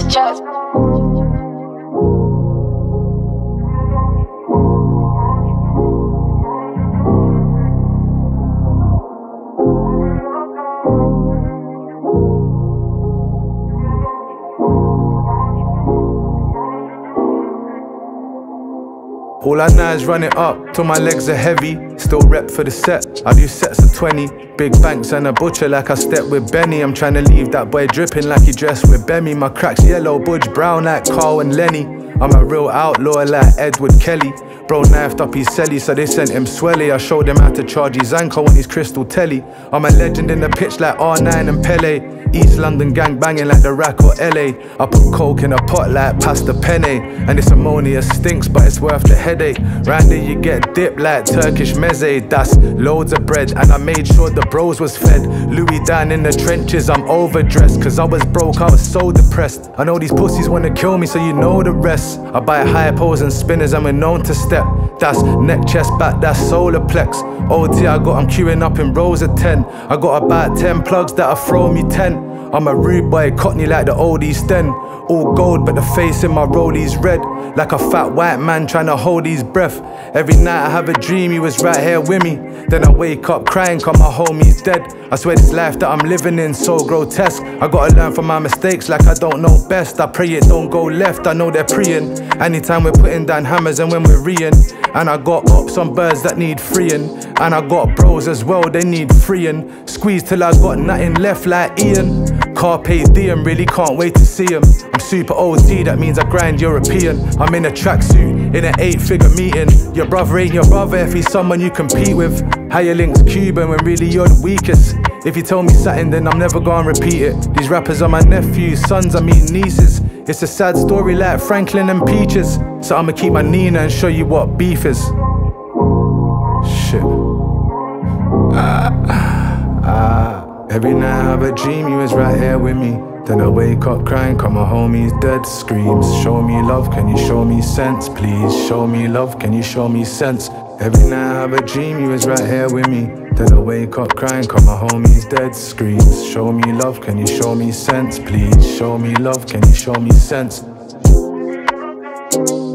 chest. All I know is run it up till my legs are heavy. Still rep for the set, I do sets of 20. Big banks and a butcher like I step with Benny. I'm trying to leave that boy dripping like he dressed with Bemmy. My cracks yellow, Budge brown like Carl and Lenny. I'm a real outlaw like Edward Kelly. Bro knifed up his celly, so they sent him swelly. I showed him how to charge his anchor on his crystal telly. I'm a legend in the pitch like R9 and Pele. East London gang banging like the Rack or LA. I put coke in a pot like pasta penne. And this ammonia stinks, but it's worth the headache. Round there you get dipped like Turkish meze. That's loads of bread, and I made sure the bros was fed. Louis down in the trenches, I'm overdressed. Cause I was broke, I was so depressed. I know these pussies wanna kill me, so you know the rest. I buy high poles and spinners and we're known to step. That's neck, chest, back, that's solar plex. OT I'm queuing up in rows of 10. I got about 10 plugs that'll throw me 10. I'm a rude boy, Cockney like the old East End. All gold, but the face in my rollies red. Like a fat white man trying to hold his breath. Every night I have a dream he was right here with me. Then I wake up crying cause my homie's dead. I swear this life that I'm living in so grotesque. I gotta learn from my mistakes like I don't know best. I pray it don't go left, I know they're preying. Anytime we're putting down hammers and when we're reeing. And I got ops on birds that need freeing. And I got bros as well, they need freeing. Squeeze till I got nothing left like Ian. Carpe diem, really can't wait to see him. I'm super OT, that means I grind European. I'm in a tracksuit, in an 8-figure meeting. Your brother ain't your brother if he's someone you compete with. How your link's Cuban when really you're the weakest. If you tell me something then I'm never gonna repeat it. These rappers are my nephews, sons, I mean nieces. It's a sad story like Franklin and Peaches. So I'ma keep my Nina and show you what beef is. Shit. Every night I have a dream you was right here with me. Then I wake up crying cause my homie's dead. Screams, show me love, can you show me sense? Please show me love, can you show me sense? Every night I have a dream you was right here with me. Then I wake up crying cause my homie's dead. Screams, show me love, can you show me sense? Please show me love, can you show me sense?